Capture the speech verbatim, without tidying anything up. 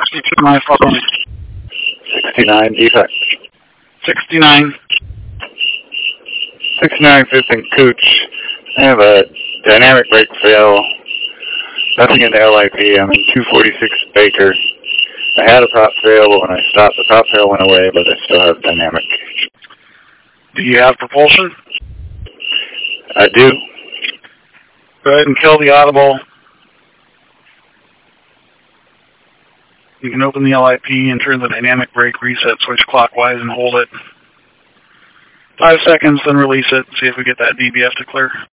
sixty-two, my fault. sixty-nine, defect. sixty-nine. sixty-nine, fifth and Cooch. I have a dynamic brake fail. Nothing in the L I P. I'm in two forty-six Baker. I had a prop fail, but when I stopped, the prop fail went away, but I still have dynamic. Do you have propulsion? I do. Go ahead and kill the audible. You can open the L I P and turn the dynamic brake reset switch clockwise and hold it. Five seconds, then release it. See if we get that D B F to clear.